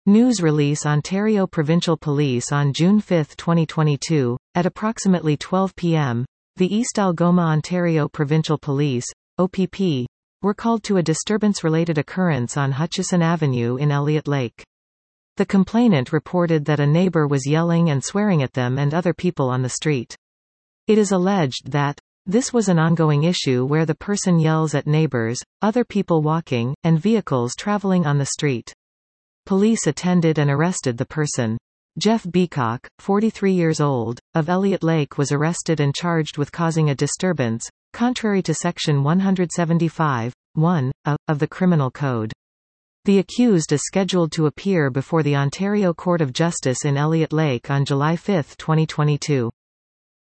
News release Ontario Provincial Police on June 5, 2022, at approximately 12 p.m., the East Algoma Ontario Provincial Police, OPP, were called to a disturbance-related occurrence on Hutchison Avenue in Elliott Lake. The complainant reported that a neighbor was yelling and swearing at them and other people on the street. It is alleged that this was an ongoing issue where the person yells at neighbors, other people walking, and vehicles traveling on the street. Police attended and arrested the person. Jeff Beacock, 43 years old, of Elliott Lake was arrested and charged with causing a disturbance, contrary to Section 175(1) of the Criminal Code. The accused is scheduled to appear before the Ontario Court of Justice in Elliott Lake on July 5, 2022.